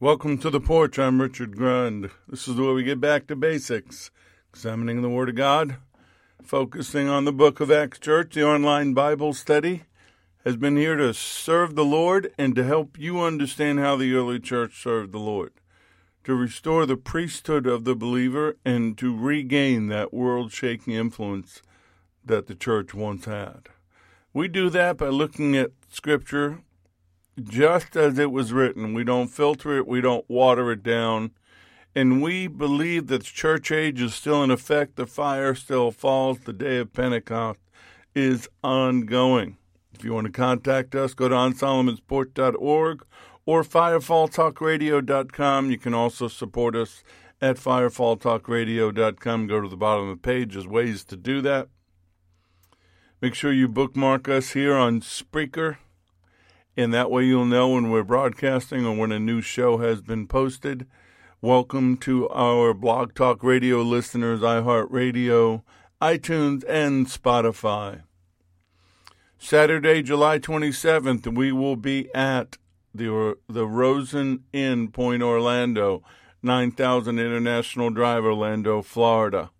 Welcome to the porch. I'm Richard Grund. This is where we get back to basics, examining the Word of God, focusing on the book of Acts Church. The online Bible study has been here to serve the Lord and to help you understand how the early church served the Lord, to restore the priesthood of the believer and to regain that world-shaking influence that the church once had. We do that by looking at Scripture just as it was written. We don't filter it, we don't water it down, and we believe that the church age is still in effect. The fire still falls. The day of Pentecost is ongoing. If you want to contact us, go to onsolomonsport.org or firefalltalkradio.com. You can also support us at firefalltalkradio.com. Go to the bottom of the page. There's ways to do that. Make sure you bookmark us here on Spreaker, and that way you'll know when we're broadcasting or when a new show has been posted. Welcome to our Blog Talk Radio listeners, iHeartRadio, iTunes, and Spotify. Saturday, July 27th, we will be at the Rosen Inn, Point Orlando, 9000 International Drive, Orlando, Florida.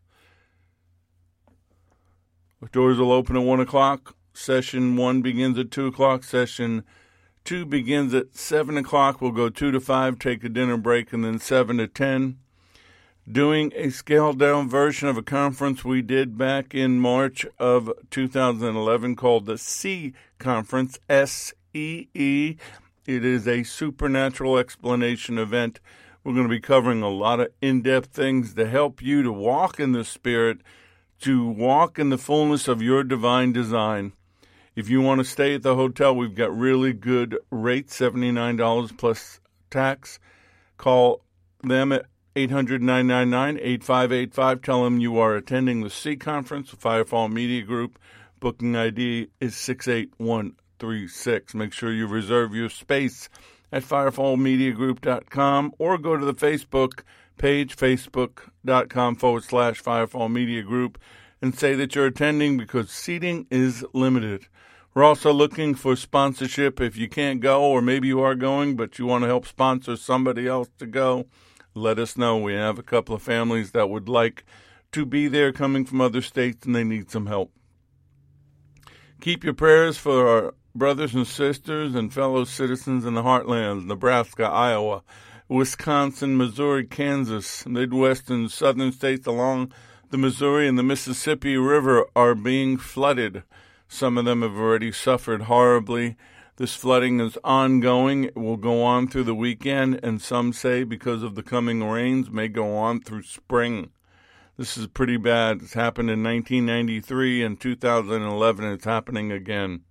The doors will open at 1 o'clock. Session 1 begins at 2 o'clock. Session 2 begins at 7 o'clock. We'll go 2 to 5, take a dinner break, and then 7 to 10. Doing a scaled-down version of a conference we did back in March of 2011 called the SEE Conference, S-E-E. It is a supernatural explanation event. We're going to be covering a lot of in-depth things to help you to walk in the Spirit, to walk in the fullness of your divine design. If you want to stay at the hotel, we've got really good rates, $79 plus tax. Call them at 800-999-8585. Tell them you are attending the SEE Conference, Firefall Media Group. Booking ID is 68136. Make sure you reserve your space at firefallmediagroup.com or go to the Facebook page, facebook.com/Firefall Media Group, and say that you're attending because seating is limited. We're also looking for sponsorship. If you can't go, or maybe you are going, but you want to help sponsor somebody else to go, let us know. We have a couple of families that would like to be there coming from other states, and they need some help. Keep your prayers for our brothers and sisters and fellow citizens in the heartlands, Nebraska, Iowa, Wisconsin, Missouri, Kansas, Midwest and southern states along the Missouri and the Mississippi River are being flooded. Some of them have already suffered horribly. This flooding is ongoing. It will go on through the weekend, and some say because of the coming rains may go on through spring. This is pretty bad. It's happened in 1993 and 2011. It's happening again.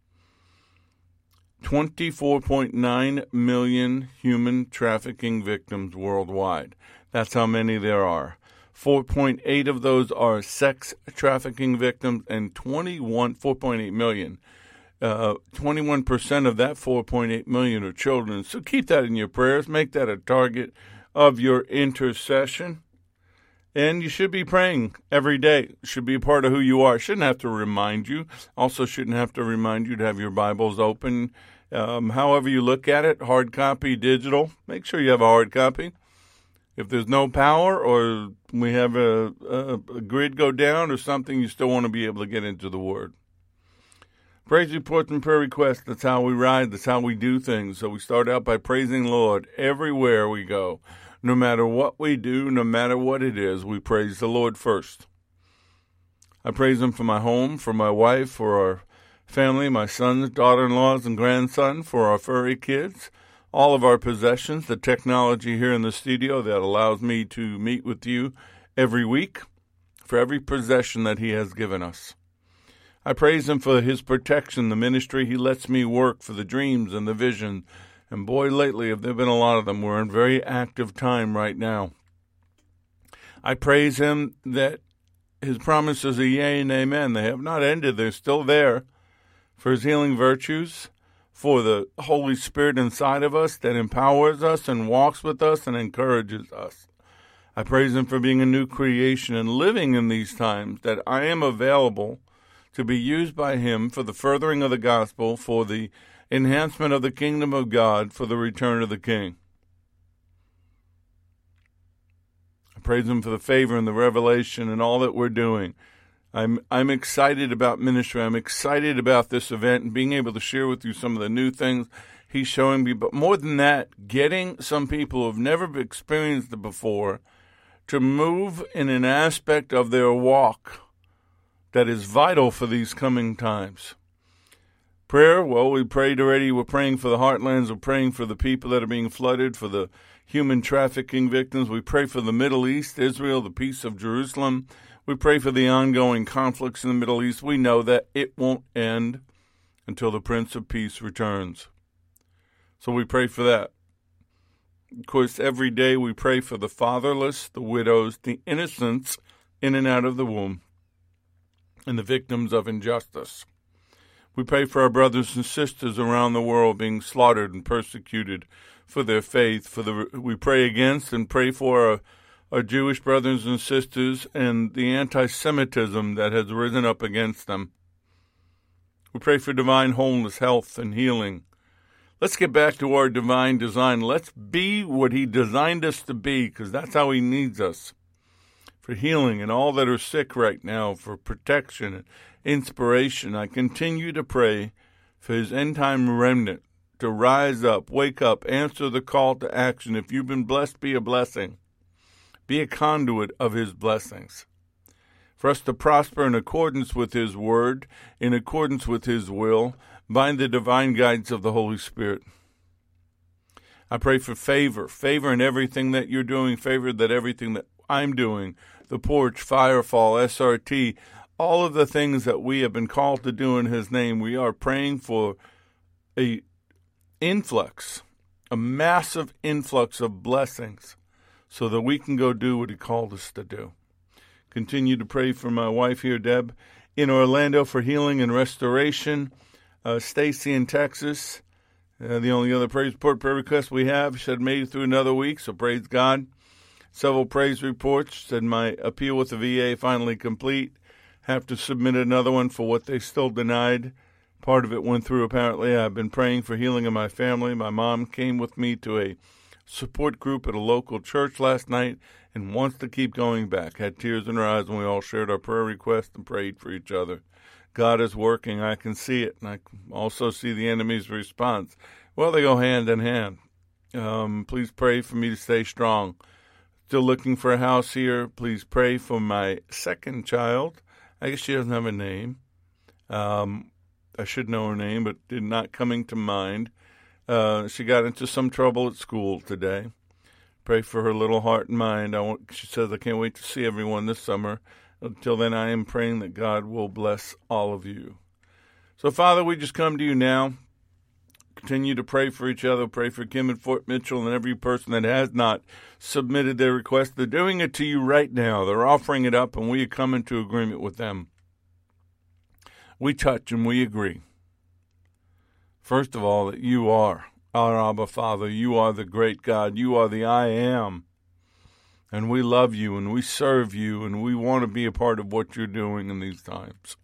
24.9 million human trafficking victims worldwide. That's how many there are. 4.8 of those are sex trafficking victims, and 4.8 million. 21% of that 4.8 million are children. So keep that in your prayers. Make that a target of your intercession. And you should be praying every day. It should be a part of who you are. It shouldn't have to remind you. Also shouldn't have to remind you to have your Bibles open. However you look at it, hard copy, digital, make sure you have a hard copy. If there's no power or we have a grid go down or something, you still want to be able to get into the Word. Praise reports and prayer requests, that's how we ride, that's how we do things. So we start out by praising the Lord everywhere we go. No matter what we do, no matter what it is, we praise the Lord first. I praise Him for my home, for my wife, for our family, my sons, daughter-in-laws, and grandson, for our furry kids, all of our possessions, the technology here in the studio that allows me to meet with you every week, for every possession that He has given us. I praise Him for His protection, the ministry He lets me work, for the dreams and the vision. And boy, lately, there have been a lot of them. We're in very active time right now. I praise Him that His promises are yea and amen. They have not ended. They're still there. For His healing virtues, for the Holy Spirit inside of us that empowers us and walks with us and encourages us. I praise Him for being a new creation and living in these times, that I am available to be used by Him for the furthering of the gospel, for the enhancement of the kingdom of God, for the return of the King. Praise him for the favor and the revelation and all that we're doing. I'm excited about ministry. I'm excited about this event and being able to share with you some of the new things he's showing me. But more than that, getting some people who have never experienced it before to move in an aspect of their walk that is vital for these coming times. Prayer, well, we prayed already. We're praying for the heartlands. We're praying for the people that are being flooded, for the human trafficking victims. We pray for the Middle East, Israel, the peace of Jerusalem. We pray for the ongoing conflicts in the Middle East. We know that it won't end until the Prince of Peace returns. So we pray for that. Of course, every day we pray for the fatherless, the widows, the innocents in and out of the womb, and the victims of injustice. We pray for our brothers and sisters around the world being slaughtered and persecuted for their faith. We pray against and pray for our Jewish brothers and sisters and the anti-Semitism that has risen up against them. We pray for divine wholeness, health, and healing. Let's get back to our divine design. Let's be what he designed us to be, because that's how he needs us. For healing and all that are sick right now, for protection and inspiration, I continue to pray for his end-time remnant to rise up, wake up, answer the call to action. If you've been blessed, be a blessing. Be a conduit of his blessings. For us to prosper in accordance with his word, in accordance with his will, by the divine guidance of the Holy Spirit. I pray for favor in everything that you're doing, favor that everything that I'm doing, the porch, Firefall, SRT, all of the things that we have been called to do in his name. We are praying for a influx, a massive influx of blessings so that we can go do what he called us to do. Continue to pray for my wife here, Deb, in Orlando for healing and restoration. Stacy in Texas, the only other praise report prayer request we have, she had made it through another week, so praise God. Several praise reports, said my appeal with the VA finally complete. Have to submit another one for what they still denied. Part of it went through, apparently. I've been praying for healing in my family. My mom came with me to a support group at a local church last night and wants to keep going back. Had tears in her eyes when we all shared our prayer requests and prayed for each other. God is working. I can see it, and I also see the enemy's response. Well, they go hand in hand. Please pray for me to stay strong. Still looking for a house here. Please pray for my second child. I guess she doesn't have a name. I should know her name, but did not coming to mind. She got into some trouble at school today. Pray for her little heart and mind. She says, I can't wait to see everyone this summer. Until then, I am praying that God will bless all of you. So, Father, we just come to you now. Continue to pray for each other. Pray for Kim and Fort Mitchell and every person that has not submitted their request. They're doing it to you right now. They're offering it up, and we come into agreement with them. We touch and we agree. First of all, that you are our Abba Father. You are the great God. You are the I Am. And we love you, and we serve you, and we want to be a part of what you're doing in these times.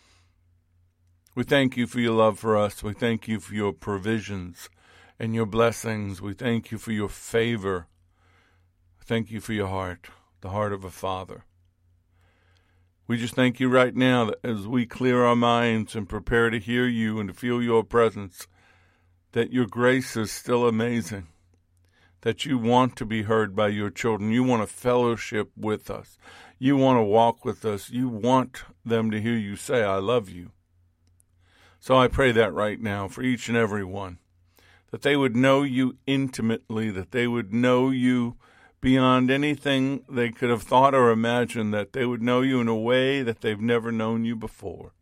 We thank you for your love for us. We thank you for your provisions and your blessings. We thank you for your favor. Thank you for your heart, the heart of a father. We just thank you right now that as we clear our minds and prepare to hear you and to feel your presence, that your grace is still amazing. That you want to be heard by your children. You want to fellowship with us. You want to walk with us. You want them to hear you say, I love you. So I pray that right now for each and every one, that they would know you intimately, that they would know you beyond anything they could have thought or imagined, that they would know you in a way that they've never known you before,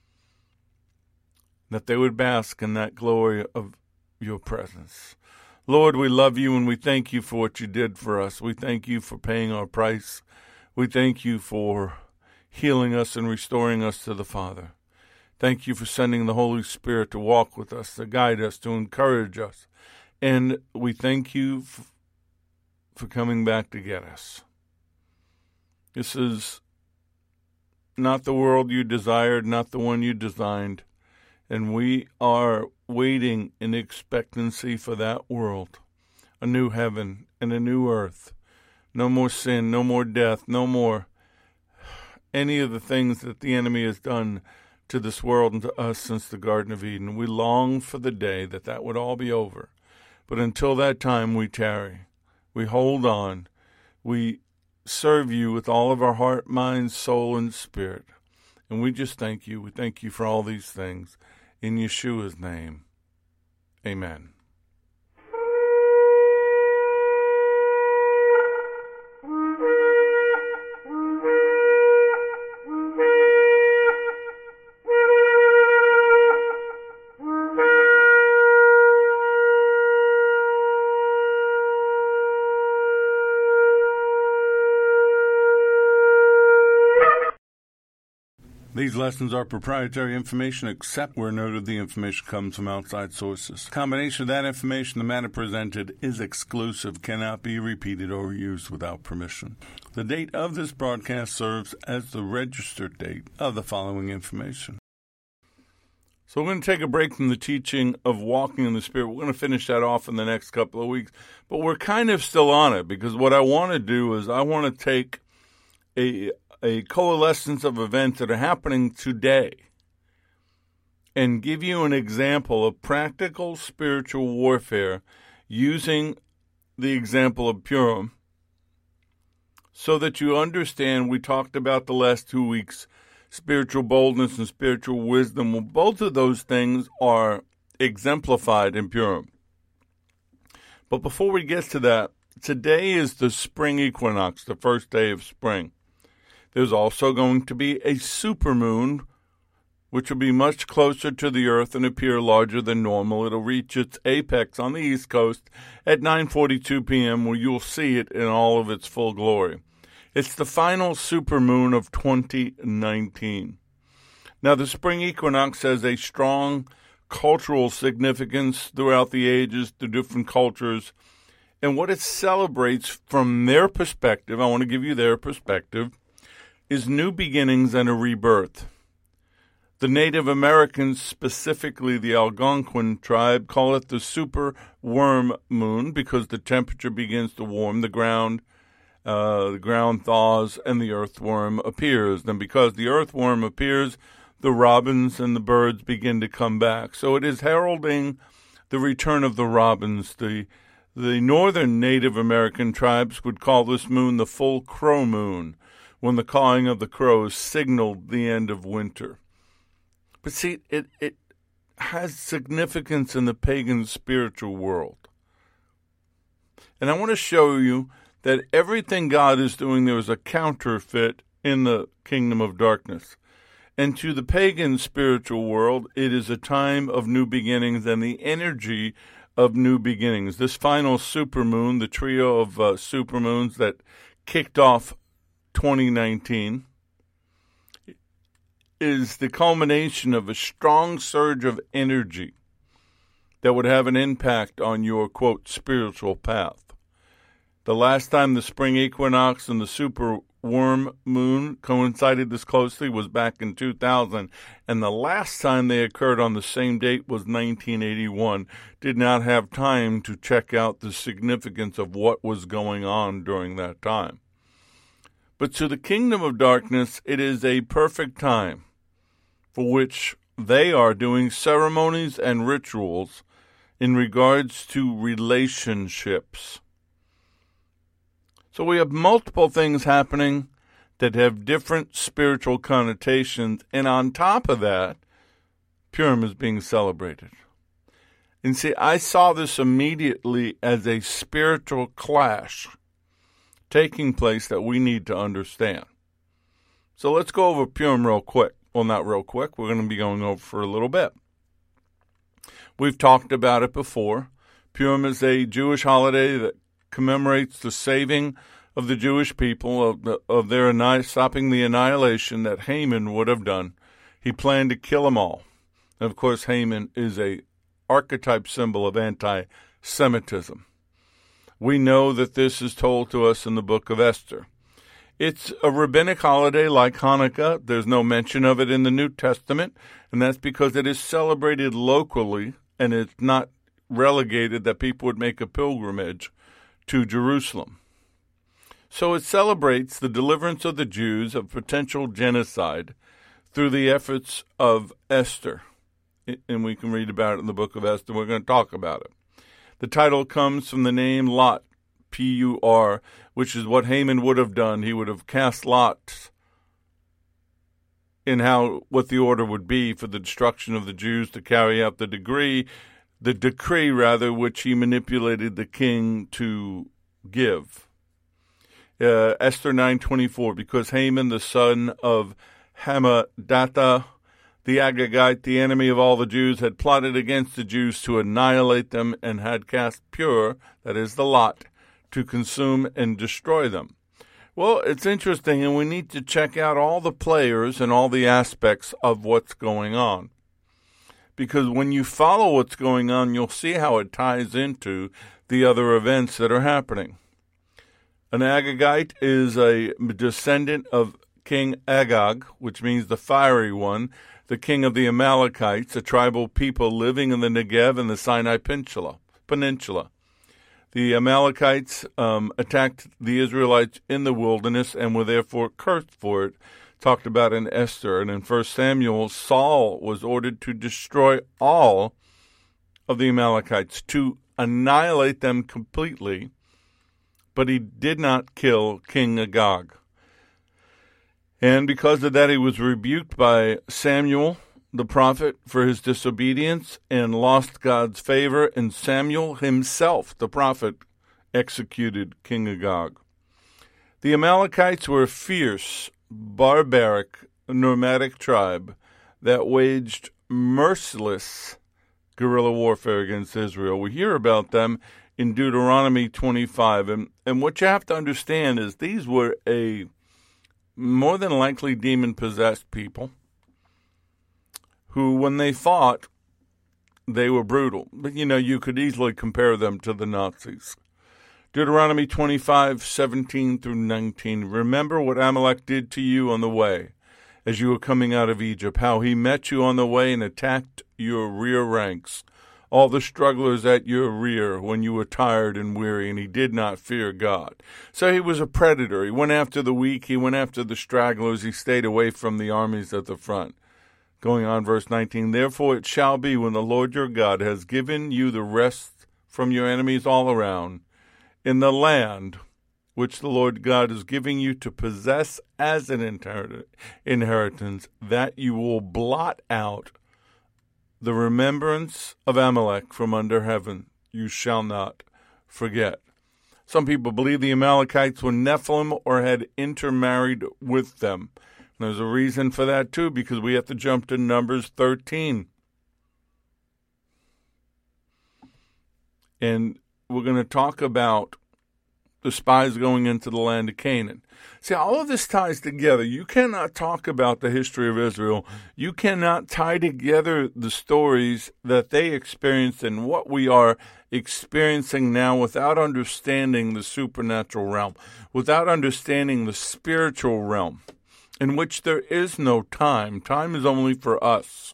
that they would bask in that glory of your presence. Lord, we love you and we thank you for what you did for us. We thank you for paying our price. We thank you for healing us and restoring us to the Father. Thank you for sending the Holy Spirit to walk with us, to guide us, to encourage us. And we thank you for coming back to get us. This is not the world you desired, not the one you designed. And we are waiting in expectancy for that world, a new heaven and a new earth, No more sin, no more death, no more any of the things that the enemy has done to this world and to us since the Garden of Eden. We long for the day that that would all be over. But until that time, we tarry. We hold on. We serve you with all of our heart, mind, soul, and spirit. And we just thank you. We thank you for all these things. In Yeshua's name, amen. These lessons are proprietary information except where noted the information comes from outside sources. A combination of that information, the matter presented is exclusive, cannot be repeated or used without permission. The date of this broadcast serves as the registered date of the following information. So we're going to take a break from the teaching of walking in the Spirit. We're going to finish that off in the next couple of weeks, but we're kind of still on it because what I want to do is I want to take a coalescence of events that are happening today and give you an example of practical spiritual warfare using the example of Purim so that you understand. We talked about the last 2 weeks, spiritual boldness and spiritual wisdom. Well, both of those things are exemplified in Purim. But before we get to that, today is the spring equinox, the first day of spring. There's also going to be a supermoon, which will be much closer to the Earth and appear larger than normal. It'll reach its apex on the East Coast at 9:42 p.m., where you'll see it in all of its full glory. It's the final supermoon of 2019. Now, the spring equinox has a strong cultural significance throughout the ages, the different cultures, and what it celebrates from their perspective, I want to give you their perspective, is new beginnings and a rebirth. The Native Americans, specifically the Algonquin tribe, call it the super worm moon because the temperature begins to warm, the ground thaws, and the earthworm appears. And because the earthworm appears, the robins and the birds begin to come back. So it is heralding the return of the robins. The northern Native American tribes would call this moon the full crow moon, when the cawing of the crows signaled the end of winter. But see, it has significance in the pagan spiritual world. And I want to show you that everything God is doing, there is a counterfeit in the kingdom of darkness. And to the pagan spiritual world, it is a time of new beginnings and the energy of new beginnings. This final supermoon, the trio of supermoons that kicked off 2019, is the culmination of a strong surge of energy that would have an impact on your, quote, spiritual path. The last time the spring equinox and the super worm moon coincided this closely was back in 2000, and the last time they occurred on the same date was 1981. Did not have time to check out the significance of what was going on during that time. But to the kingdom of darkness, it is a perfect time for which they are doing ceremonies and rituals in regards to relationships. So we have multiple things happening that have different spiritual connotations, and on top of that, Purim is being celebrated. And see, I saw this immediately as a spiritual clash taking place that we need to understand. So let's go over Purim real quick. Well, not real quick. We're going to be going over for a little bit. We've talked about it before. Purim is a Jewish holiday that commemorates the saving of the Jewish people of their stopping the annihilation that Haman would have done. He planned to kill them all. And of course, Haman is a archetype symbol of anti-Semitism. We know that this is told to us in the book of Esther. It's a rabbinic holiday like Hanukkah. There's no mention of it in the New Testament, and that's because it is celebrated locally, and it's not relegated that people would make a pilgrimage to Jerusalem. So it celebrates the deliverance of the Jews of potential genocide through the efforts of Esther. And we can read about it in the book of Esther. We're going to talk about it. The title comes from the name Lot, P-U-R, which is what Haman would have done. He would have cast lots in what the order would be for the destruction of the Jews to carry out the decree, which he manipulated the king to give. Esther 9:24, because Haman, the son of Hammedatha, the Agagite, the enemy of all the Jews, had plotted against the Jews to annihilate them and had cast Pur, that is the lot, to consume and destroy them. Well, it's interesting, and we need to check out all the players and all the aspects of what's going on. Because when you follow what's going on, you'll see how it ties into the other events that are happening. An Agagite is a descendant of King Agag, which means the fiery one, the king of the Amalekites, a tribal people living in the Negev and the Sinai Peninsula. The Amalekites attacked the Israelites in the wilderness and were therefore cursed for it, talked about in Esther. And in 1 Samuel, Saul was ordered to destroy all of the Amalekites, to annihilate them completely, but he did not kill King Agag. And because of that, he was rebuked by Samuel, the prophet, for his disobedience and lost God's favor, and Samuel himself, the prophet, executed King Agag. The Amalekites were a fierce, barbaric, nomadic tribe that waged merciless guerrilla warfare against Israel. We hear about them in Deuteronomy 25, and what you have to understand is these were a more than likely demon-possessed people who, when they fought, they were brutal. But, you could easily compare them to the Nazis. Deuteronomy 25:17-19. Remember what Amalek did to you on the way as you were coming out of Egypt, how he met you on the way and attacked your rear ranks, all the strugglers at your rear when you were tired and weary, and he did not fear God. So he was a predator. He went after the weak. He went after the stragglers. He stayed away from the armies at the front. Going on, verse 19, therefore it shall be when the Lord your God has given you the rest from your enemies all around, in the land which the Lord God is giving you to possess as an inheritance, that you will blot out the remembrance of Amalek from under heaven. You shall not forget. Some people believe the Amalekites were Nephilim or had intermarried with them. And there's a reason for that, too, because we have to jump to Numbers 13. And we're going to talk about the spies going into the land of Canaan. See, all of this ties together. You cannot talk about the history of Israel. You cannot tie together the stories that they experienced and what we are experiencing now without understanding the supernatural realm, without understanding the spiritual realm, in which there is no time. Time is only for us.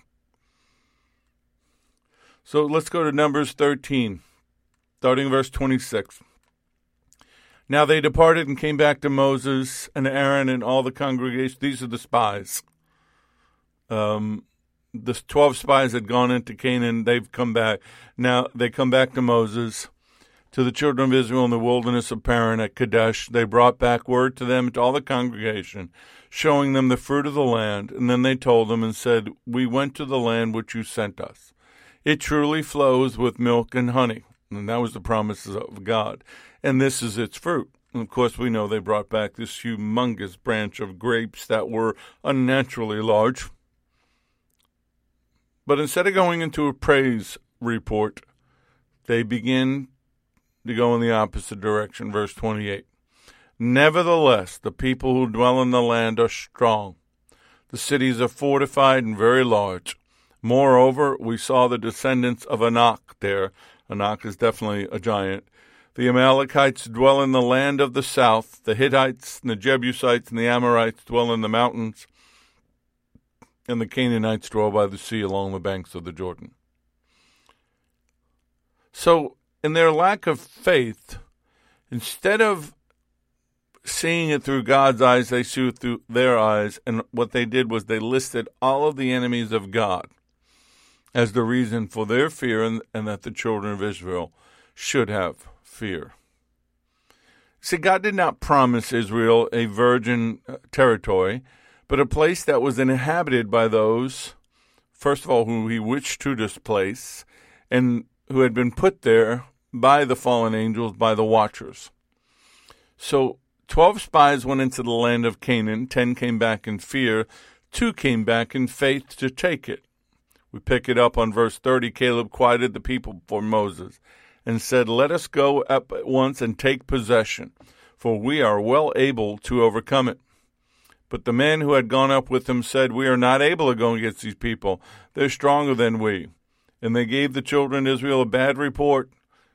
So let's go to Numbers 13, starting verse 26. Now they departed and came back to Moses and Aaron and all the congregation. These are the spies. The 12 spies had gone into Canaan. They've come back. Now they come back to Moses, to the children of Israel in the wilderness of Paran at Kadesh. They brought back word to them, to all the congregation, showing them the fruit of the land. And then they told them and said, we went to the land which you sent us. It truly flows with milk and honey. And that was the promises of God. And this is its fruit. And of course, we know they brought back this humongous branch of grapes that were unnaturally large. But instead of going into a praise report, they begin to go in the opposite direction. Verse 28. Nevertheless, the people who dwell in the land are strong. The cities are fortified and very large. Moreover, we saw the descendants of Anak there. Anak is definitely a giant. The Amalekites dwell in the land of the south. The Hittites and the Jebusites and the Amorites dwell in the mountains. And the Canaanites dwell by the sea along the banks of the Jordan. So, in their lack of faith, instead of seeing it through God's eyes, they see it through their eyes. And what they did was they listed all of the enemies of God as the reason for their fear, and that the children of Israel should have fear. See, God did not promise Israel a virgin territory, but a place that was inhabited by those, first of all, who he wished to displace, and who had been put there by the fallen angels, by the watchers. So 12 spies went into the land of Canaan, 10 came back in fear, 2 came back in faith to take it. We pick it up on verse 30. Caleb quieted the people before Moses and said, "Let us go up at once and take possession, for we are well able to overcome it." But the men who had gone up with him said, "We are not able to go against these people. They're stronger than we." And they gave the children of Israel a bad report.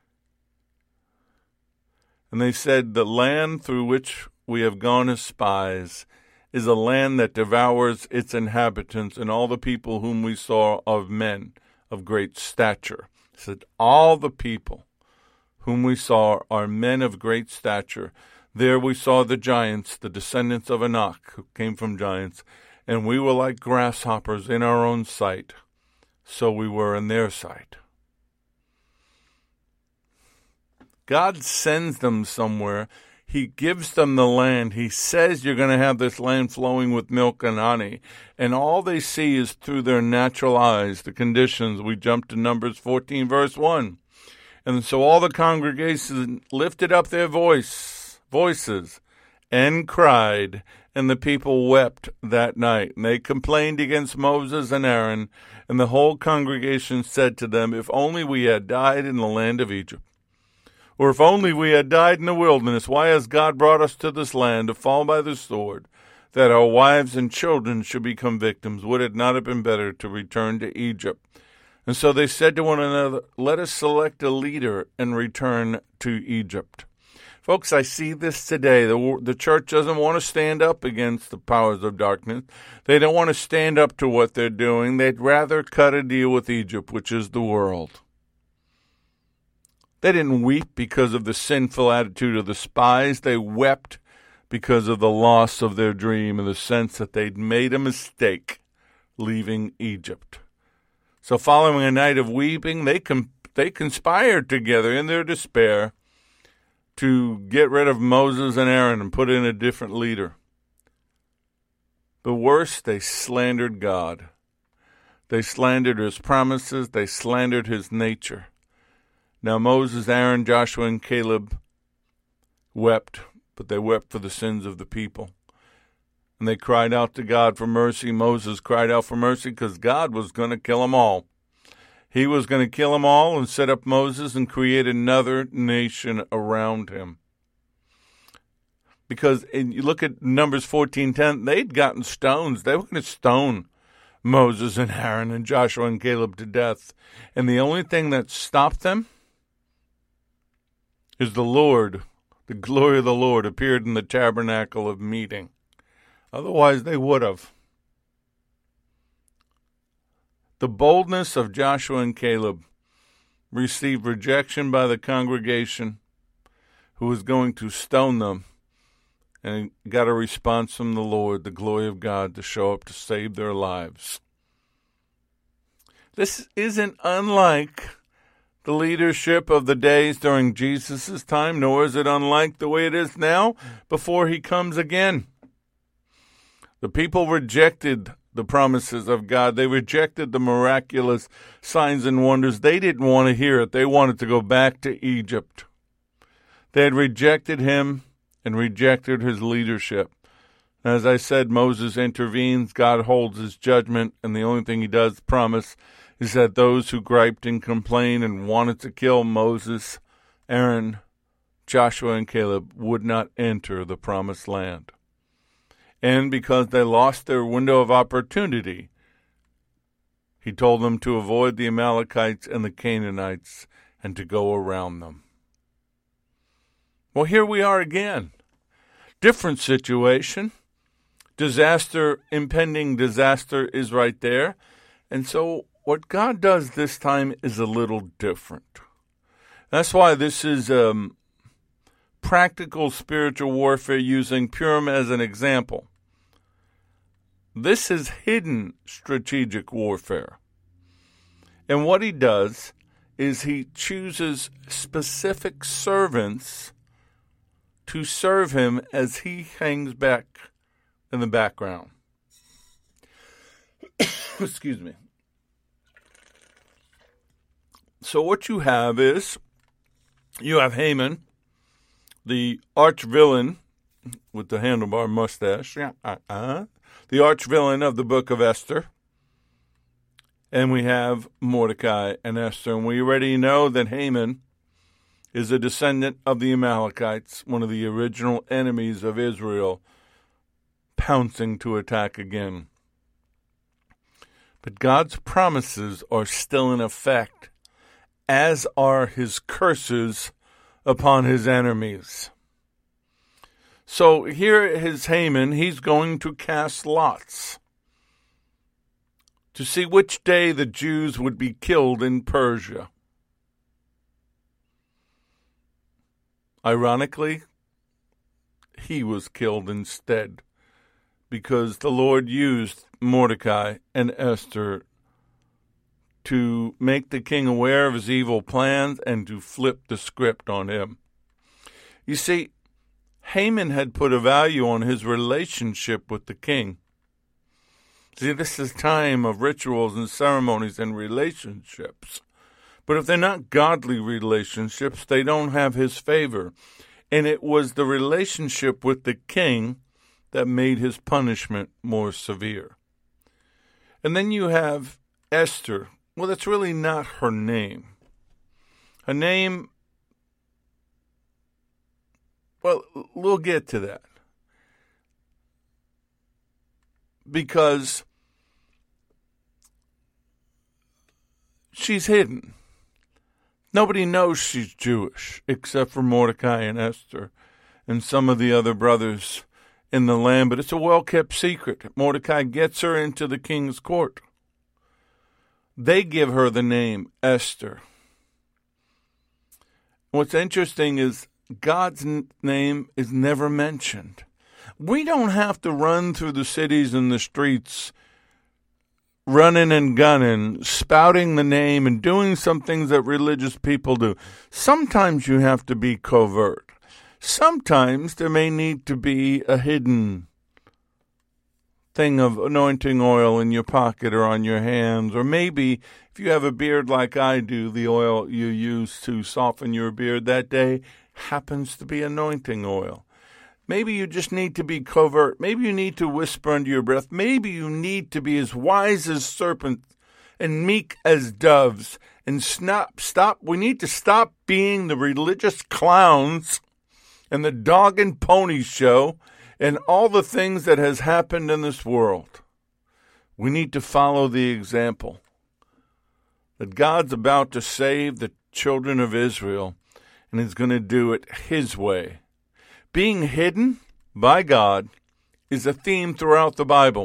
And they said, "The land through which we have gone as spies is a land that devours its inhabitants, and all the people whom we saw of men of great stature." He said, all the people whom we saw are men of great stature. There we saw the giants, the descendants of Anak, who came from giants, and we were like grasshoppers in our own sight, so we were in their sight. God sends them somewhere. He gives them the land. He says you're going to have this land flowing with milk and honey. And all they see is through their natural eyes, the conditions. We jump to Numbers 14, verse 1. And so all the congregation lifted up their voices and cried, and the people wept that night. And they complained against Moses and Aaron, and the whole congregation said to them, "If only we had died in the land of Egypt, or if only we had died in the wilderness. Why has God brought us to this land to fall by the sword, that our wives and children should become victims? Would it not have been better to return to Egypt?" And so they said to one another, "Let us select a leader and return to Egypt." Folks, I see this today. The church doesn't want to stand up against the powers of darkness. They don't want to stand up to what they're doing. They'd rather cut a deal with Egypt, which is the world. They didn't weep because of the sinful attitude of the spies. They wept because of the loss of their dream and the sense that they'd made a mistake leaving Egypt. So following a night of weeping, they conspired together in their despair to get rid of Moses and Aaron and put in a different leader. But worse, they slandered God. They slandered his promises. They slandered his nature. Now Moses, Aaron, Joshua, and Caleb wept, but they wept for the sins of the people. And they cried out to God for mercy. Moses cried out for mercy because God was going to kill them all. He was going to kill them all and set up Moses and create another nation around him. Because you look at Numbers 14:10, they'd gotten stones. They were going to stone Moses and Aaron and Joshua and Caleb to death. And the only thing that stopped them is the Lord. The glory of the Lord appeared in the tabernacle of meeting. Otherwise, they would have. The boldness of Joshua and Caleb received rejection by the congregation who was going to stone them, and got a response from the Lord, the glory of God, to show up to save their lives. This isn't unlike the leadership of the days during Jesus' time, nor is it unlike the way it is now before he comes again. The people rejected the promises of God. They rejected the miraculous signs and wonders. They didn't want to hear it. They wanted to go back to Egypt. They had rejected him and rejected his leadership. As I said, Moses intervenes. God holds his judgment, and the only thing he does promise is that those who griped and complained and wanted to kill Moses, Aaron, Joshua, and Caleb would not enter the promised land. And because they lost their window of opportunity, he told them to avoid the Amalekites and the Canaanites and to go around them. Well, here we are again. Different situation. Disaster, impending disaster is right there. And so what God does this time is a little different. That's why this is practical spiritual warfare using Purim as an example. This is hidden strategic warfare. And what he does is he chooses specific servants to serve him as he hangs back in the background. Excuse me. So what you have is, you have Haman, the arch villain with the handlebar mustache, the arch villain of the book of Esther. And we have Mordecai and Esther. And we already know that Haman is a descendant of the Amalekites, one of the original enemies of Israel, pouncing to attack again. But God's promises are still in effect, as are his curses upon his enemies. So here is Haman. He's going to cast lots to see which day the Jews would be killed in Persia. Ironically, he was killed instead, because the Lord used Mordecai and Esther to make the king aware of his evil plans and to flip the script on him. You see, Haman had put a value on his relationship with the king. See, this is time of rituals and ceremonies and relationships. But if they're not godly relationships, they don't have his favor. And it was the relationship with the king that made his punishment more severe. And then you have Esther. Well, that's really not her name. Her name, well, we'll get to that. Because she's hidden. Nobody knows she's Jewish except for Mordecai and Esther and some of the other brothers in the land, but it's a well-kept secret. Mordecai gets her into the king's court. They give her the name Esther. What's interesting is God's name is never mentioned. We don't have to run through the cities and the streets running and gunning, spouting the name and doing some things that religious people do. Sometimes you have to be covert. Sometimes there may need to be a hidden thing of anointing oil in your pocket or on your hands. Or maybe if you have a beard like I do, the oil you use to soften your beard that day happens to be anointing oil. Maybe you just need to be covert. Maybe you need to whisper under your breath. Maybe you need to be as wise as serpents and meek as doves. And stop. We need to stop being the religious clowns and the dog and pony show and all the things that has happened in this world. We need to follow the example that God's about to save the children of Israel, and he's going to do it his way. Being hidden by God is a theme throughout the Bible.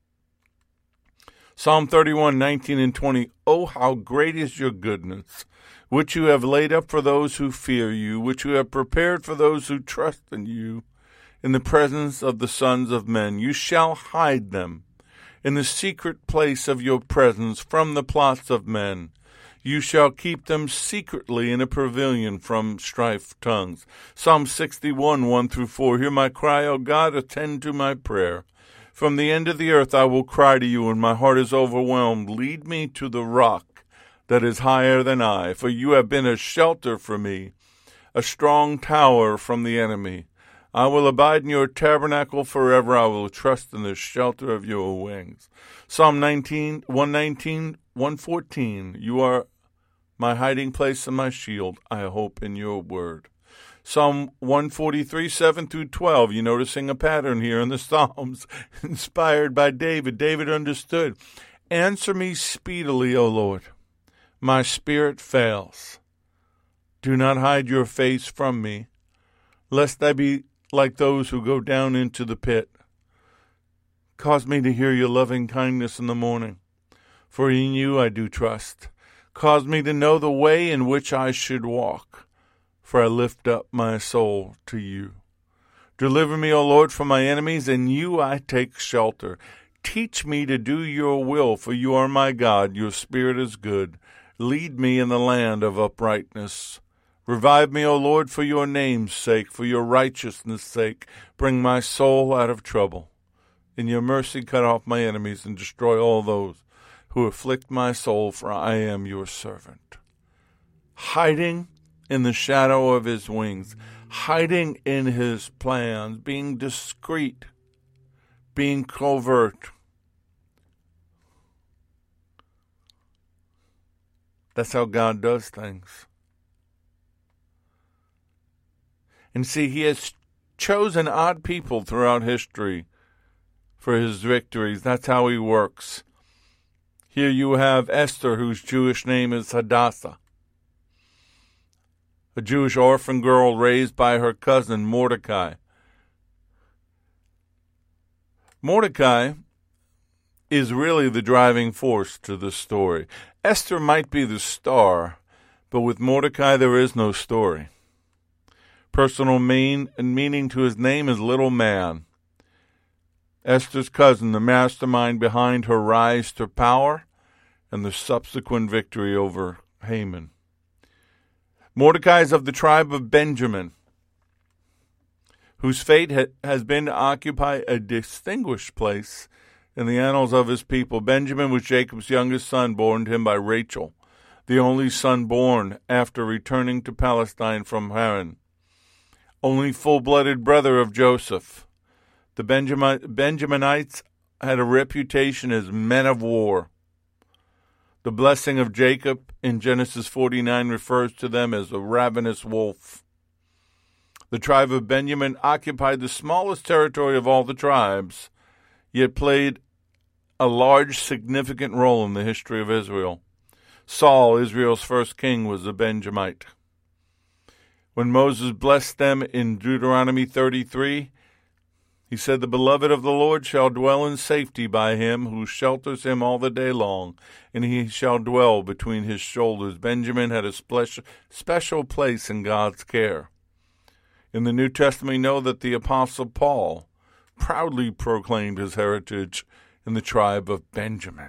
Psalm 31, 19 and 20. Oh, how great is your goodness, which you have laid up for those who fear you, which you have prepared for those who trust in you, in the presence of the sons of men. You shall hide them in the secret place of your presence from the plots of men. You shall keep them secretly in a pavilion from strife tongues. Psalm 61, 1 through 4. Hear my cry, O God, attend to my prayer. From the end of the earth I will cry to you, and my heart is overwhelmed. Lead me to the rock that is higher than I, for you have been a shelter for me, a strong tower from the enemy. I will abide in your tabernacle forever. I will trust in the shelter of your wings. Psalm 119, 114. You are my hiding place and my shield. I hope in your word. Psalm 143, 7 through 12. You're noticing a pattern here in the Psalms, inspired by David. David understood. Answer me speedily, O Lord. My spirit fails. Do not hide your face from me, lest I be like those who go down into the pit. Cause me to hear your loving kindness in the morning, for in you I do trust. Cause me to know the way in which I should walk, for I lift up my soul to you. Deliver me, O Lord, from my enemies, in you I take shelter. Teach me to do your will, for you are my God. Your spirit is good. Lead me in the land of uprightness. Revive me, O Lord, for your name's sake, for your righteousness' sake. Bring my soul out of trouble. In your mercy cut off my enemies and destroy all those who afflict my soul, for I am your servant. Hiding in the shadow of his wings, hiding in his plans, being discreet, being covert. That's how God does things. And see, he has chosen odd people throughout history for his victories. That's how he works. Here you have Esther, whose Jewish name is Hadassah, a Jewish orphan girl raised by her cousin Mordecai. Mordecai is really the driving force to the story. Esther might be the star, but with Mordecai there is no story. Personal meaning to his name is little man. Esther's cousin, the mastermind behind her rise to power and the subsequent victory over Haman. Mordecai is of the tribe of Benjamin, whose fate has been to occupy a distinguished place in the annals of his people. Benjamin was Jacob's youngest son, born to him by Rachel, the only son born after returning to Palestine from Haran. Only full-blooded brother of Joseph. The Benjaminites had a reputation as men of war. The blessing of Jacob in Genesis 49 refers to them as a ravenous wolf. The tribe of Benjamin occupied the smallest territory of all the tribes, yet played a large, significant role in the history of Israel. Saul, Israel's first king, was a Benjamite. When Moses blessed them in Deuteronomy 33, he said, "The beloved of the Lord shall dwell in safety by him who shelters him all the day long, and he shall dwell between his shoulders." Benjamin had a special place in God's care. In the New Testament, we know that the Apostle Paul proudly proclaimed his heritage in the tribe of Benjamin.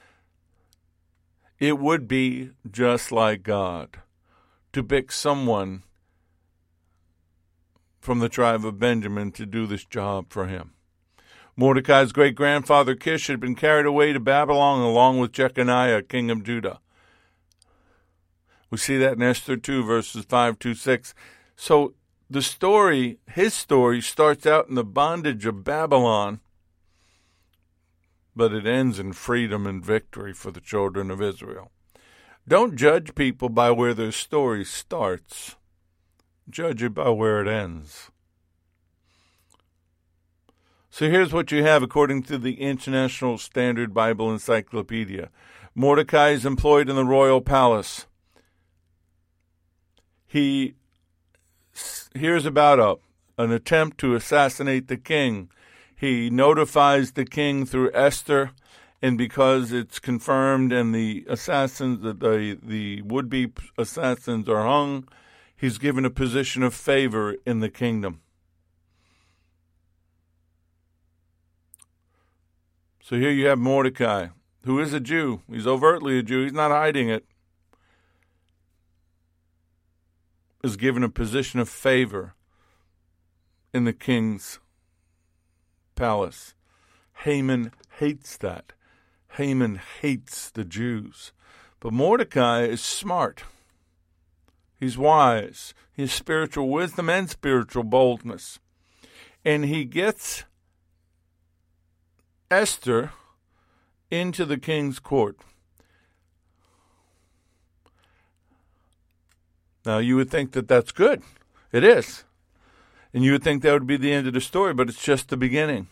It would be just like God to pick someone from the tribe of Benjamin to do this job for him. Mordecai's great-grandfather Kish had been carried away to Babylon along with Jeconiah, king of Judah. We see that in Esther 2, verses 5-6. So the story, his story, starts out in the bondage of Babylon, but it ends in freedom and victory for the children of Israel. Don't judge people by where their story starts. Judge it by where it ends. So here's what you have according to the International Standard Bible Encyclopedia. Mordecai is employed in the royal palace. He hears about an attempt to assassinate the king. He notifies the king through Esther, and because it's confirmed and the assassins, the would-be assassins are hung, he's given a position of favor in the kingdom. So here you have Mordecai, who is a Jew. He's overtly a Jew. He's not hiding it. Is given a position of favor in the king's palace. Haman hates that. Haman hates the Jews. But Mordecai is smart. He's wise. He has spiritual wisdom and spiritual boldness. And he gets Esther into the king's court. Now, you would think that that's good. It is. And you would think that would be the end of the story, but it's just the beginning.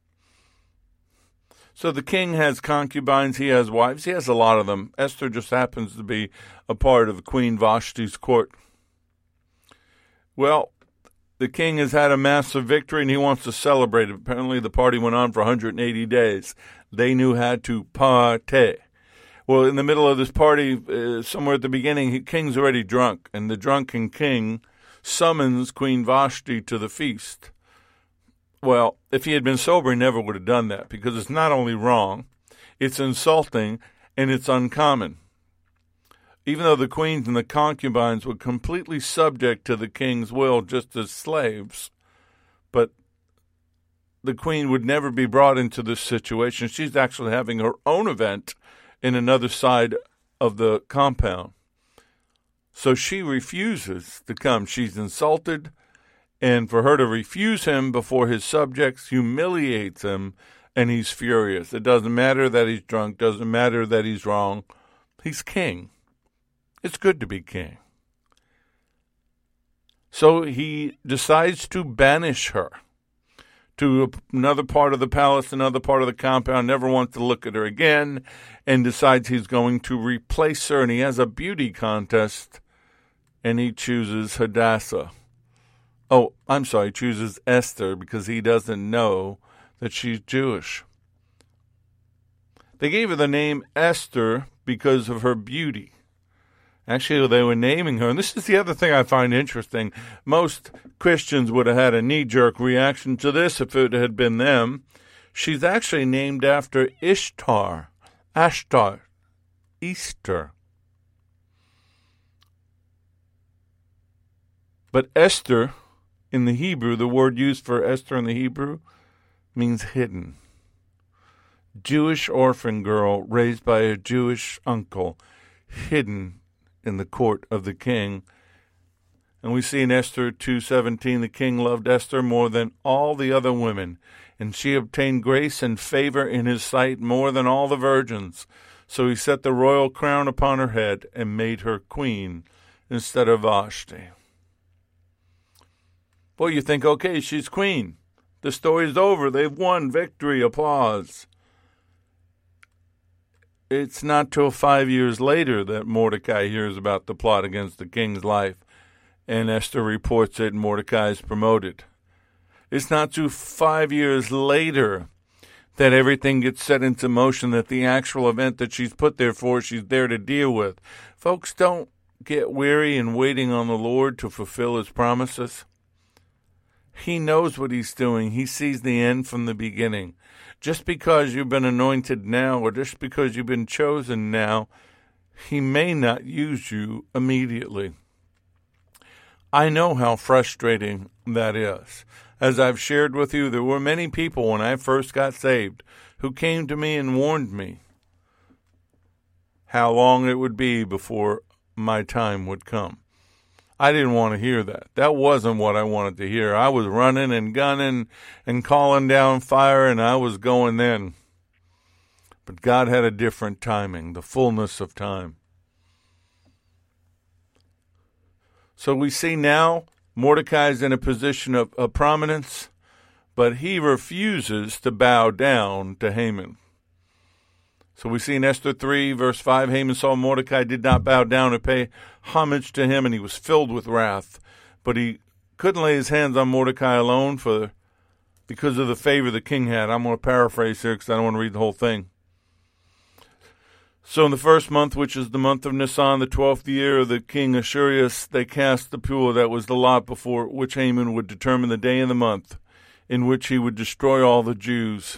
So the king has concubines, he has wives, he has a lot of them. Esther just happens to be a part of Queen Vashti's court. Well, the king has had a massive victory and he wants to celebrate it. Apparently the party went on for 180 days. They knew how to party. Well, in the middle of this party, somewhere at the beginning, king's already drunk, and the drunken king summons Queen Vashti to the feast. Well, if he had been sober, he never would have done that, because it's not only wrong, it's insulting, and it's uncommon. Even though the queens and the concubines were completely subject to the king's will, just as slaves, but the queen would never be brought into this situation. She's actually having her own event in another side of the compound. So she refuses to come. She's insulted, and for her to refuse him before his subjects humiliates him, and he's furious. It doesn't matter that he's drunk, doesn't matter that he's wrong. He's king. It's good to be king. So he decides to banish her to another part of the palace, another part of the compound, never wants to look at her again, and decides he's going to replace her, and he has a beauty contest, and he chooses Hadassah. Oh, I'm sorry, he chooses Esther, because he doesn't know that she's Jewish. They gave her the name Esther because of her beauty. Actually, they were naming her, and this is the other thing I find interesting. Most Christians would have had a knee-jerk reaction to this if it had been them. She's actually named after Ishtar, Easter. But Esther, in the Hebrew, the word used for Esther in the Hebrew, means hidden. Jewish orphan girl raised by a Jewish uncle, hidden in the court of the king. And we see in Esther 2:17, the king loved Esther more than all the other women, and she obtained grace and favor in his sight more than all the virgins. So he set the royal crown upon her head and made her queen instead of Vashti. Well, you think, okay, she's queen. The story's over. They've won. Victory. Applause. It's not till 5 years later that Mordecai hears about the plot against the king's life, and Esther reports it, and Mordecai is promoted. It's not till 5 years later that everything gets set into motion, that the actual event that she's put there for, she's there to deal with. Folks, don't get weary in waiting on the Lord to fulfill his promises. He knows what he's doing. He sees the end from the beginning. Just because you've been anointed now, or just because you've been chosen now, he may not use you immediately. I know how frustrating that is. As I've shared with you, there were many people when I first got saved who came to me and warned me how long it would be before my time would come. I didn't want to hear that. That wasn't what I wanted to hear. I was running and gunning and calling down fire, and I was going then. But God had a different timing, the fullness of time. So we see now Mordecai's in a position of prominence, but he refuses to bow down to Haman. So we see in Esther 3, verse 5, Haman saw Mordecai did not bow down and pay homage to him, and he was filled with wrath. But he couldn't lay his hands on Mordecai alone because of the favor the king had. I'm going to paraphrase here because I don't want to read the whole thing. So in the first month, which is the month of Nisan, the 12th year of the king Ahasuerus, they cast the pur, that was the lot before which Haman would determine the day and the month in which he would destroy all the Jews.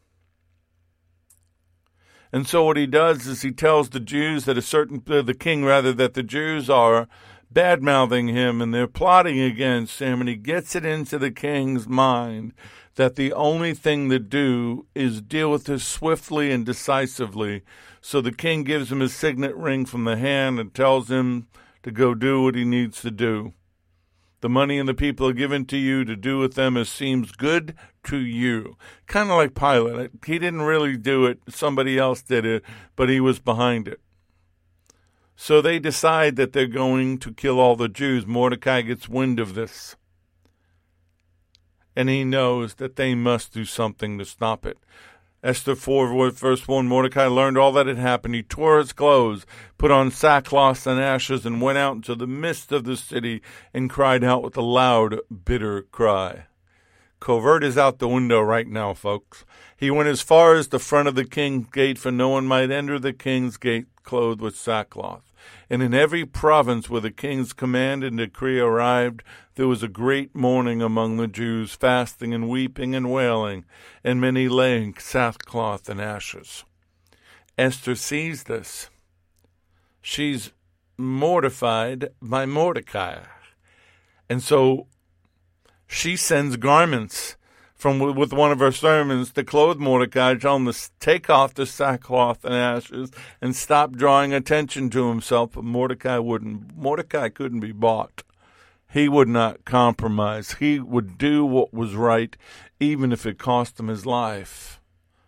And so what he does is he tells the Jews that that the Jews are bad-mouthing him and they're plotting against him, and he gets it into the king's mind that the only thing to do is deal with this swiftly and decisively. So the king gives him his signet ring from the hand and tells him to go do what he needs to do. The money and the people are given to you to do with them as seems good to you. Kind of like Pilate. He didn't really do it. Somebody else did it, but he was behind it. So they decide that they're going to kill all the Jews. Mordecai gets wind of this, and he knows that they must do something to stop it. Esther 4, verse 1, Mordecai learned all that had happened. He tore his clothes, put on sackcloth and ashes, and went out into the midst of the city and cried out with a loud, bitter cry. Covert is out the window right now, folks. He went as far as the front of the king's gate, for no one might enter the king's gate clothed with sackcloth. And in every province where the king's command and decree arrived, there was a great mourning among the Jews, fasting and weeping and wailing, and many laying sackcloth and ashes. Esther sees this. She's mortified by Mordecai. And so she sends garments with one of her sermons to clothe Mordecai, tell him to take off the sackcloth and ashes and stop drawing attention to himself. But Mordecai wouldn't. Mordecai couldn't be bought. He would not compromise. He would do what was right, even if it cost him his life.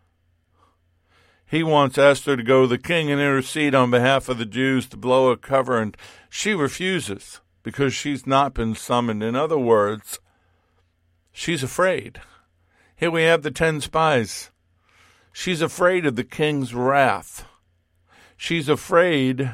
He wants Esther to go to the king and intercede on behalf of the Jews to blow a cover, and she refuses because she's not been summoned. In other words, she's afraid. Here we have the 10 spies. She's afraid of the king's wrath. She's afraid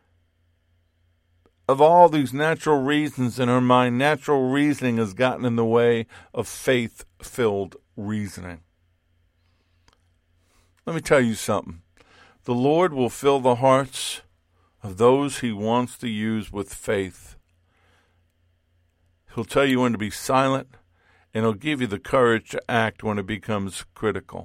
of all these natural reasons in her mind. Natural reasoning has gotten in the way of faith-filled reasoning. Let me tell you something. The Lord will fill the hearts of those he wants to use with faith. He'll tell you when to be silent, and he'll give you the courage to act when it becomes critical.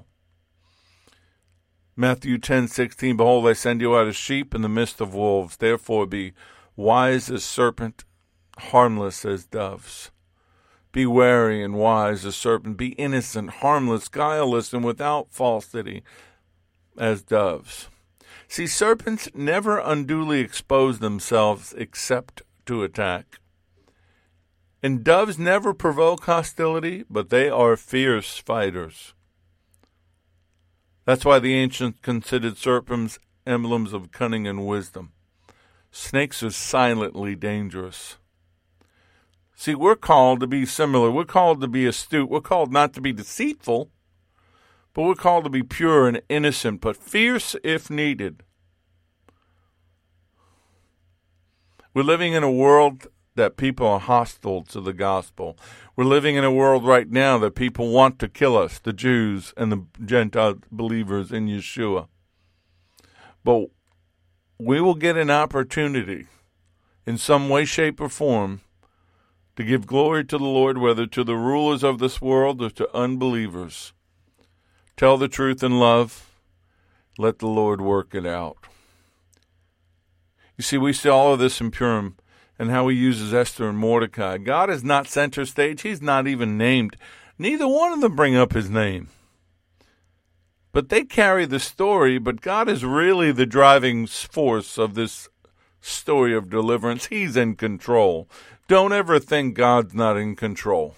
Matthew 10:16, behold, I send you out as sheep in the midst of wolves. Therefore be wise as serpent, harmless as doves. Be wary and wise as serpent. Be innocent, harmless, guileless, and without falsity as doves. See, serpents never unduly expose themselves except to attack. And doves never provoke hostility, but they are fierce fighters. That's why the ancients considered serpents emblems of cunning and wisdom. Snakes are silently dangerous. See, we're called to be similar. We're called to be astute. We're called not to be deceitful, but we're called to be pure and innocent, but fierce if needed. We're living in a world that people are hostile to the gospel. We're living in a world right now that people want to kill us, the Jews and the Gentile believers in Yeshua. But we will get an opportunity in some way, shape, or form to give glory to the Lord, whether to the rulers of this world or to unbelievers. Tell the truth in love. Let the Lord work it out. You see, we see all of this in Purim and how he uses Esther and Mordecai. God is not center stage. He's not even named. Neither one of them bring up his name. But they carry the story, but God is really the driving force of this story of deliverance. He's in control. Don't ever think God's not in control.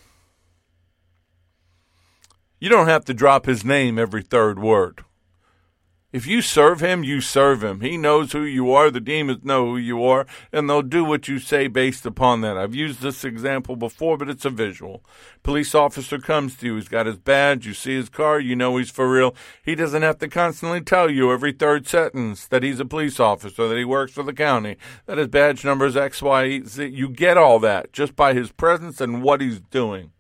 You don't have to drop his name every third word. If you serve him, you serve him. He knows who you are. The demons know who you are, and they'll do what you say based upon that. I've used this example before, but it's a visual. Police officer comes to you. He's got his badge. You see his car. You know he's for real. He doesn't have to constantly tell you every third sentence that he's a police officer, that he works for the county, that his badge number is X, Y, Z. You get all that just by his presence and what he's doing.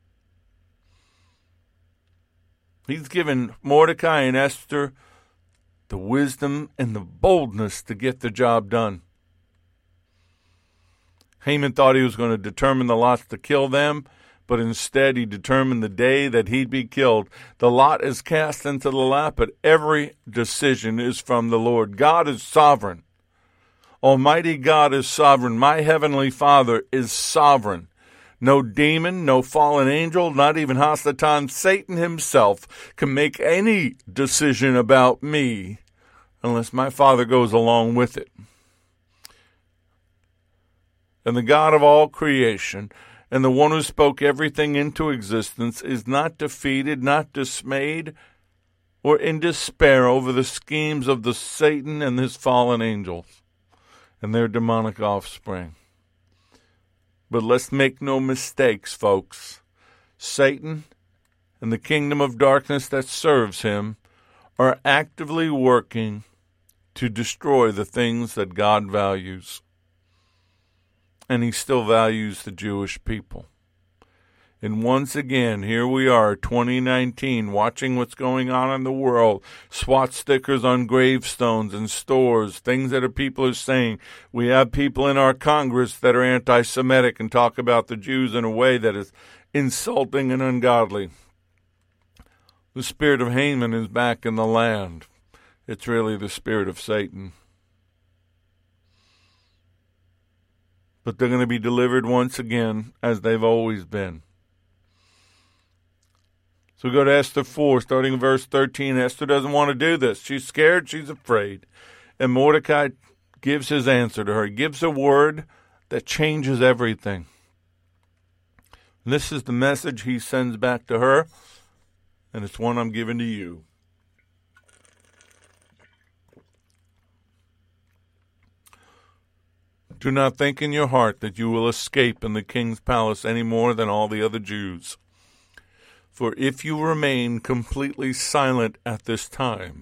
He's given Mordecai and Esther the wisdom and the boldness to get the job done. Haman thought he was going to determine the lots to kill them, but instead he determined the day that he'd be killed. The lot is cast into the lap, but every decision is from the Lord. God is sovereign. Almighty God is sovereign. My heavenly Father is sovereign. No demon, no fallen angel, not even Hasatan, Satan himself, can make any decision about me unless my Father goes along with it. And the God of all creation, and the one who spoke everything into existence, is not defeated, not dismayed, or in despair over the schemes of the Satan and his fallen angels and their demonic offspring. But let's make no mistakes, folks. Satan and the kingdom of darkness that serves him are actively working to destroy the things that God values. And he still values the Jewish people. And once again, here we are, 2019, watching what's going on in the world. SWAT stickers on gravestones in stores, things that people are saying. We have people in our Congress that are anti-Semitic and talk about the Jews in a way that is insulting and ungodly. The spirit of Haman is back in the land. It's really the spirit of Satan. But they're going to be delivered once again, as they've always been. So we go to Esther 4, starting in verse 13. Esther doesn't want to do this. She's scared. She's afraid. And Mordecai gives his answer to her. He gives a word that changes everything. And this is the message he sends back to her, and it's one I'm giving to you. Do not think in your heart that you will escape in the king's palace any more than all the other Jews. For if you remain completely silent at this time,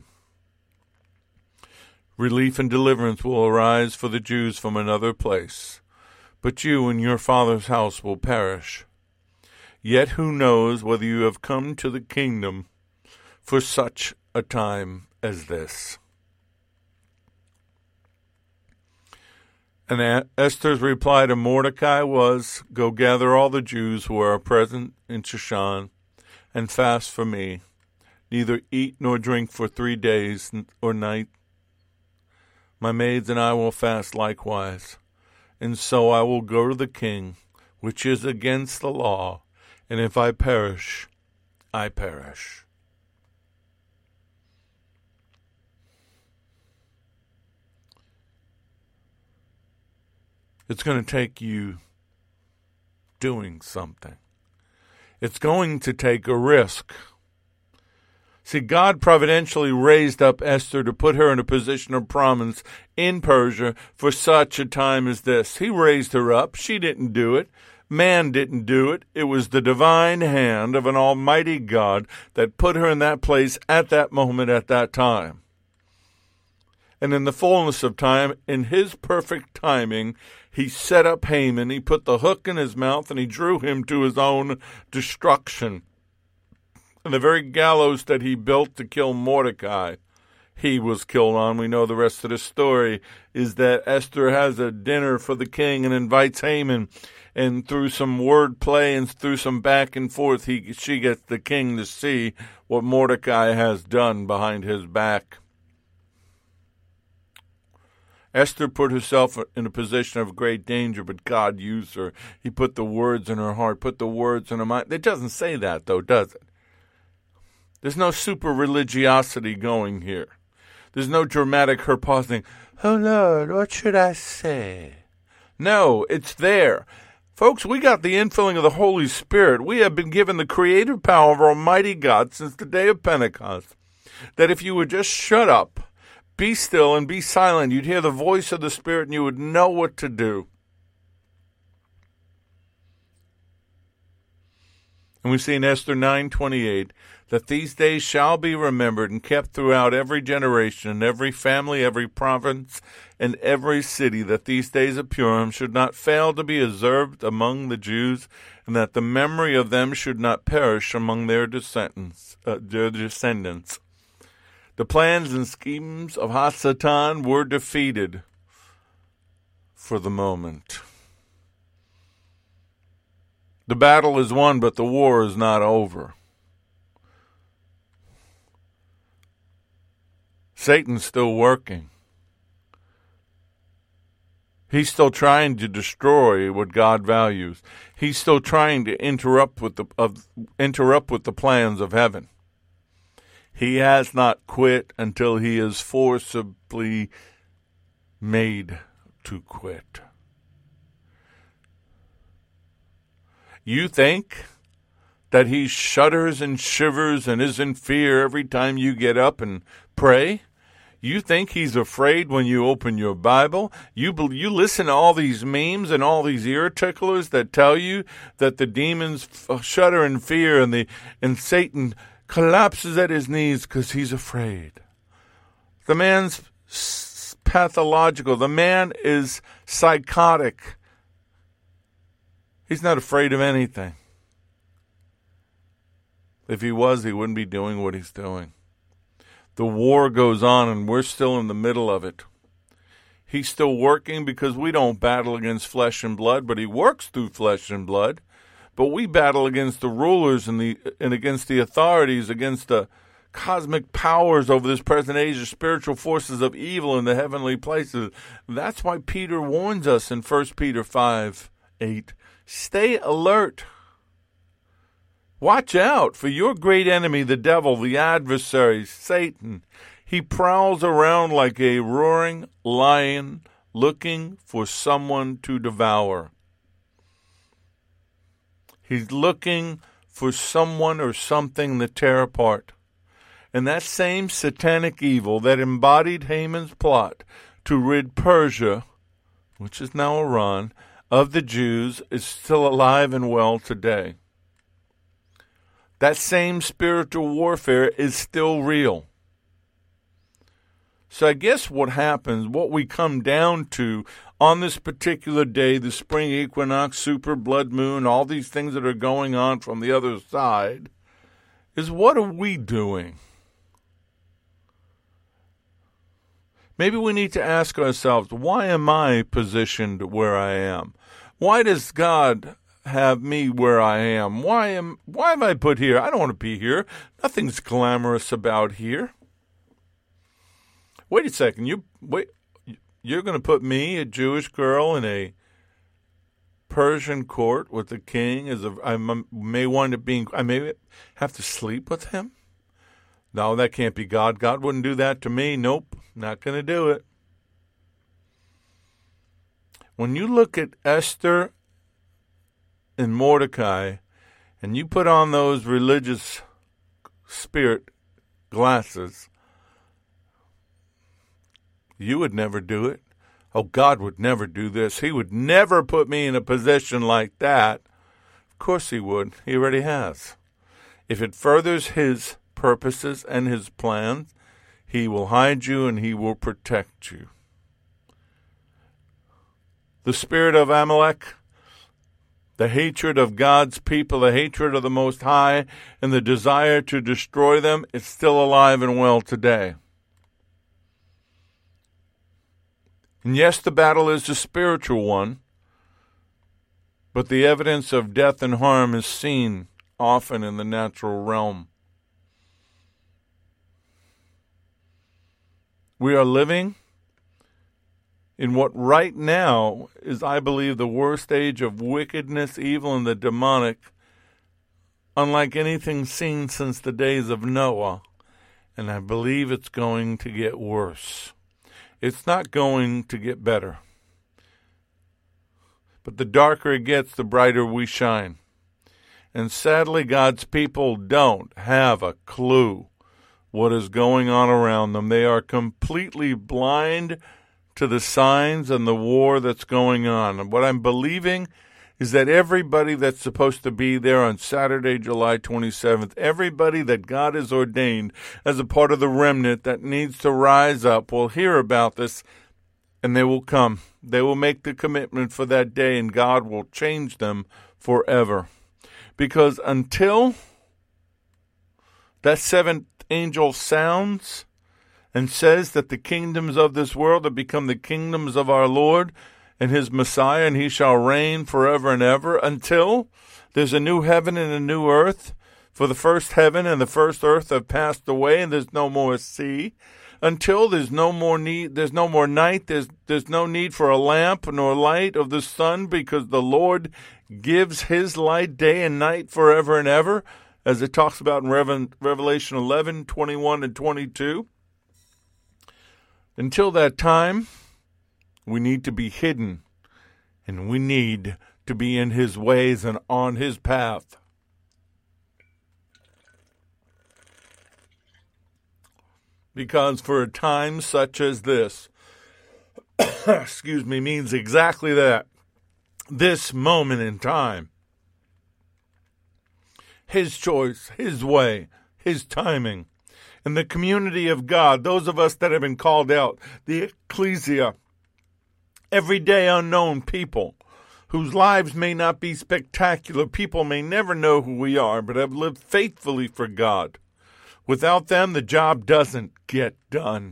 relief and deliverance will arise for the Jews from another place, but you and your father's house will perish. Yet who knows whether you have come to the kingdom for such a time as this? And Esther's reply to Mordecai was, go gather all the Jews who are present in Shushan, and fast for me, neither eat nor drink for 3 days or night. My maids and I will fast likewise, and so I will go to the king, which is against the law, and if I perish, I perish. It's going to take you doing something. It's going to take a risk. See, God providentially raised up Esther to put her in a position of prominence in Persia for such a time as this. He raised her up. She didn't do it. Man didn't do it. It was the divine hand of an almighty God that put her in that place at that moment, at that time. And in the fullness of time, in his perfect timing, he set up Haman. He put the hook in his mouth and he drew him to his own destruction. And the very gallows that he built to kill Mordecai, he was killed on. We know the rest of the story is that Esther has a dinner for the king and invites Haman. And through some wordplay and through some back and forth, she gets the king to see what Mordecai has done behind his back. Esther put herself in a position of great danger, but God used her. He put the words in her heart, put the words in her mind. It doesn't say that, though, does it? There's no super religiosity going here. There's no dramatic her pausing, oh, Lord, what should I say? No, it's there. Folks, we got the infilling of the Holy Spirit. We have been given the creative power of Almighty God since the day of Pentecost, that if you would just shut up, be still and be silent, you'd hear the voice of the Spirit and you would know what to do. And we see in Esther 9:28 that these days shall be remembered and kept throughout every generation, and every family, every province, and every city, that these days of Purim should not fail to be observed among the Jews, and that the memory of them should not perish among their descendants. The plans and schemes of Hasatan were defeated for the moment. The battle is won, but the war is not over. Satan's still working. He's still trying to destroy what God values. He's still trying to interrupt with the plans of heaven. He has not quit until he is forcibly made to quit. You think that he shudders and shivers and is in fear every time you get up and pray? You think he's afraid when you open your Bible? You listen to all these memes and all these ear ticklers that tell you that the demons shudder in fear and Satan collapses at his knees because he's afraid. The man's pathological. The man is psychotic. He's not afraid of anything. If he was, he wouldn't be doing what he's doing. The war goes on, and we're still in the middle of it. He's still working because we don't battle against flesh and blood, but he works through flesh and blood. But we battle against the rulers and against the authorities, against the cosmic powers over this present age, the spiritual forces of evil in the heavenly places. That's why Peter warns us in 1 Peter 5:8. Stay alert. Watch out for your great enemy, the devil, the adversary, Satan. He prowls around like a roaring lion looking for someone to devour. He's looking for someone or something to tear apart. And that same satanic evil that embodied Haman's plot to rid Persia, which is now Iran, of the Jews is still alive and well today. That same spiritual warfare is still real. So I guess what happens, what we come down to on this particular day, the spring equinox, super blood moon, all these things that are going on from the other side, is what are we doing? Maybe we need to ask ourselves, why am I positioned where I am? Why does God have me where I am? Why am I put here? I don't want to be here. Nothing's glamorous about here. Wait a second. You're going to put me, a Jewish girl, in a Persian court with the king I may have to sleep with him? No, that can't be God. God wouldn't do that to me. Nope, not going to do it. When you look at Esther and Mordecai, and you put on those religious spirit glasses, you would never do it. Oh, God would never do this. He would never put me in a position like that. Of course he would. He already has. If it furthers his purposes and his plans, he will hide you and he will protect you. The spirit of Amalek, the hatred of God's people, the hatred of the Most High, and the desire to destroy them is still alive and well today. And yes, the battle is a spiritual one, but the evidence of death and harm is seen often in the natural realm. We are living in what right now is, I believe, the worst age of wickedness, evil, and the demonic, unlike anything seen since the days of Noah. And I believe it's going to get worse. It's not going to get better. But the darker it gets, the brighter we shine. And sadly, God's people don't have a clue what is going on around them. They are completely blind to the signs and the war that's going on. And what I'm believing is that everybody that's supposed to be there on Saturday, July 27th, everybody that God has ordained as a part of the remnant that needs to rise up will hear about this, and they will come. They will make the commitment for that day, and God will change them forever. Because until that seventh angel sounds and says that the kingdoms of this world have become the kingdoms of our Lord and his Messiah, and he shall reign forever and ever, until there's a new heaven and a new earth, for the first heaven and the first earth have passed away, and there's no more sea, until there's no more need, there's no more night, there's no need for a lamp nor light of the sun, because the Lord gives his light day and night forever and ever, as it talks about in Revelation 11, 21, and 22. Until that time, we need to be hidden, and we need to be in his ways and on his path. Because for a time such as this, means exactly that. This moment in time. His choice, his way, his timing. And the community of God, those of us that have been called out, the ecclesia, everyday unknown people whose lives may not be spectacular. People may never know who we are, but have lived faithfully for God. Without them, the job doesn't get done.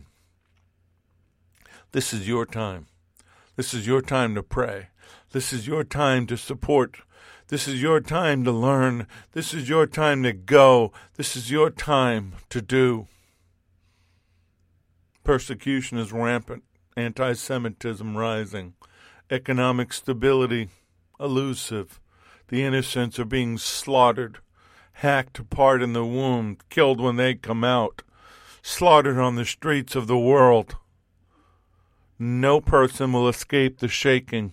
This is your time. This is your time to pray. This is your time to support. This is your time to learn. This is your time to go. This is your time to do. Persecution is rampant. Anti-Semitism rising. Economic stability elusive. The innocents are being slaughtered, hacked apart in the womb, killed when they come out, slaughtered on the streets of the world. No person will escape the shaking.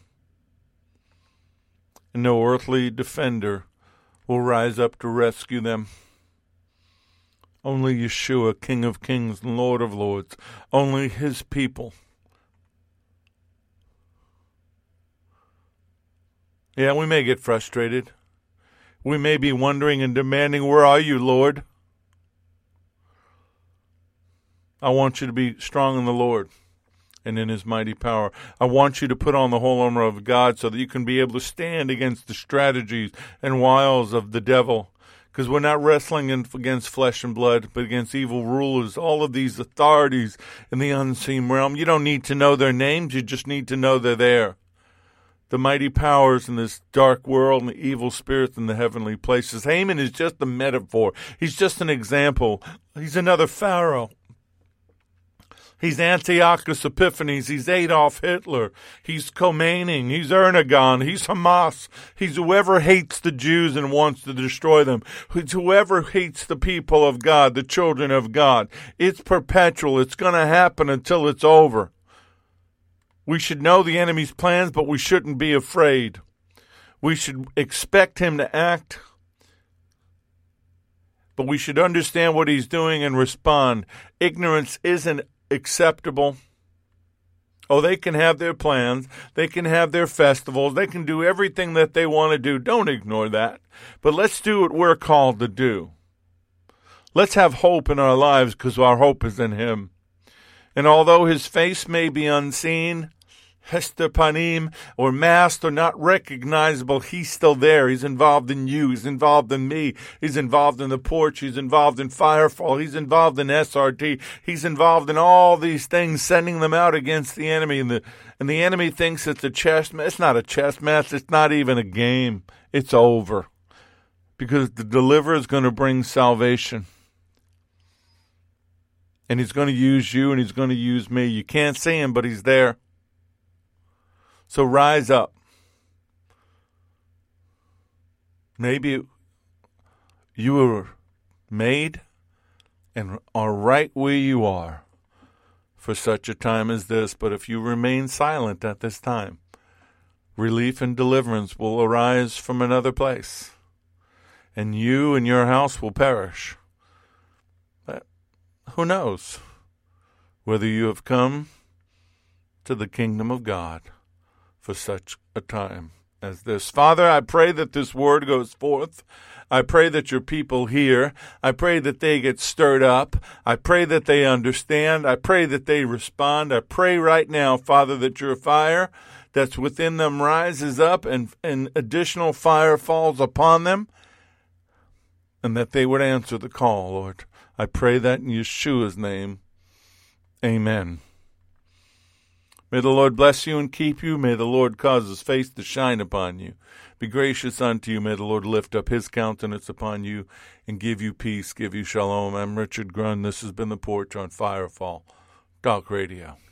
And no earthly defender will rise up to rescue them. Only Yeshua, King of Kings and Lord of Lords, only his people. Yeah, we may get frustrated. We may be wondering and demanding, where are you, Lord? I want you to be strong in the Lord and in his mighty power. I want you to put on the whole armor of God so that you can be able to stand against the strategies and wiles of the devil. Because we're not wrestling against flesh and blood, but against evil rulers, all of these authorities in the unseen realm. You don't need to know their names, you just need to know they're there. The mighty powers in this dark world and the evil spirits in the heavenly places. Haman is just a metaphor. He's just an example. He's another Pharaoh. He's Antiochus Epiphanes. He's Adolf Hitler. He's Khomeini. He's Erdogan. He's Hamas. He's whoever hates the Jews and wants to destroy them. He's whoever hates the people of God, the children of God. It's perpetual. It's going to happen until it's over. We should know the enemy's plans, but we shouldn't be afraid. We should expect him to act, but we should understand what he's doing and respond. Ignorance isn't acceptable. Oh, they can have their plans. They can have their festivals. They can do everything that they want to do. Don't ignore that. But let's do what we're called to do. Let's have hope in our lives because our hope is in him. And although his face may be unseen, Hester Panim, or masked or not recognizable, he's still there. He's involved in you. He's involved in me. He's involved in the porch. He's involved in Firefall. He's involved in SRT. He's involved in all these things, sending them out against the enemy. And the enemy thinks it's a chess match. It's not a chess match. It's not even a game. It's over. Because the deliverer is going to bring salvation. And he's going to use you and he's going to use me. You can't see him, but he's there. So rise up. Maybe you were made and are right where you are for such a time as this. But if you remain silent at this time, relief and deliverance will arise from another place. And you and your house will perish. But who knows whether you have come to the kingdom of God for such a time as this. Father, I pray that this word goes forth. I pray that your people hear. I pray that they get stirred up. I pray that they understand. I pray that they respond. I pray right now, Father, that your fire that's within them rises up and additional fire falls upon them and that they would answer the call, Lord. I pray that in Yeshua's name. Amen. May the Lord bless you and keep you. May the Lord cause his face to shine upon you. Be gracious unto you. May the Lord lift up his countenance upon you and give you peace, give you shalom. I'm Richard Grun. This has been The Porch on Firefall Talk Radio.